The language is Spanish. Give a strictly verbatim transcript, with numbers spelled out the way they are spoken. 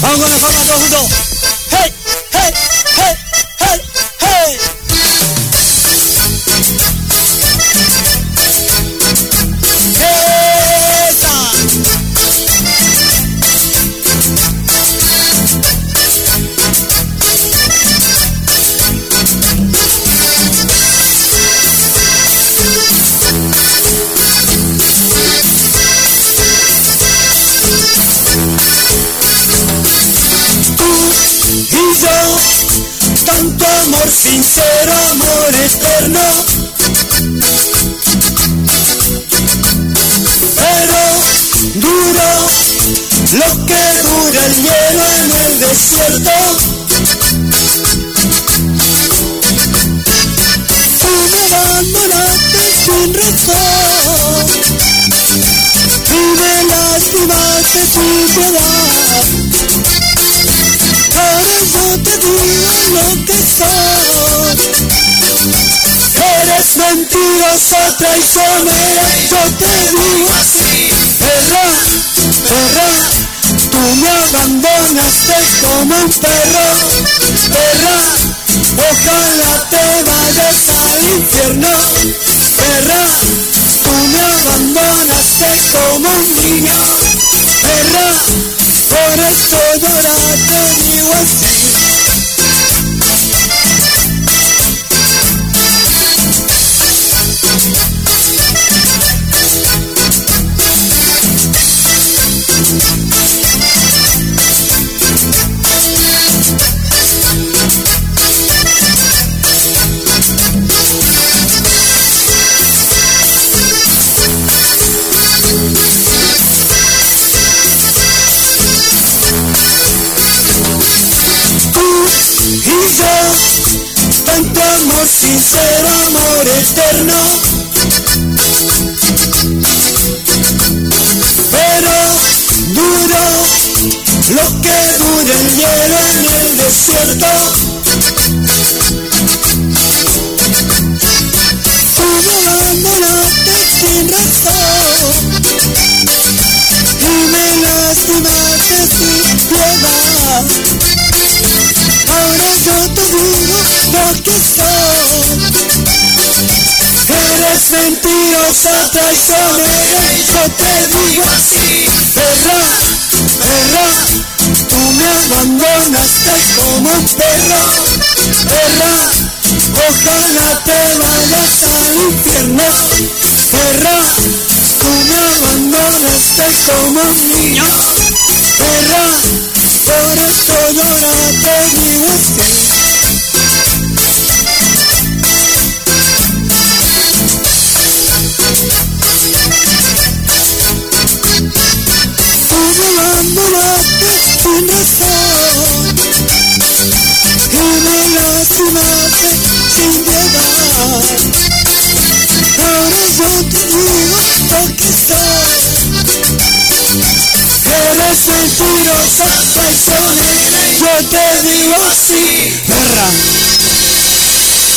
Vamos con la palma todos juntos. ¡Hey! ¡Hey! ¡Hey! ¡Hey! ¡Hey! Tanto amor sincero, amor eterno, pero duro lo que dura el hielo en el desierto. Tú me abandonaste sin razón y me lastimaste sin piedad. Ahora yo te digo lo que soy. Eres mentirosa, traicionera. Yo te digo así. Perra, perra, tú me abandonaste como un perro. Perra, ojalá te vayas al infierno. Perra, tú me abandonaste como un niño. Perra, por esto yo ahora te digo así. Y yo, tanto amor sincero, amor eterno, pero duro lo que dura el hielo en el desierto. Tú me abandonaste sin razón y me lastimaste sin piedad. Ahora yo te digo lo que soy. Eres mentirosa, traicionera. Yo te digo así. Perra, perra, tú me abandonaste como un perro. Perra, ojalá te vayas al infierno. Perra, tú me abandonaste como un niño. Perra, por eso yo ahora te digo así. Tú me abandonaste sin razón y me lastimaste sin piedad. Ahora yo te digo lo que soy. Eres mentirosa, traicionera. Yo te digo así. Perra.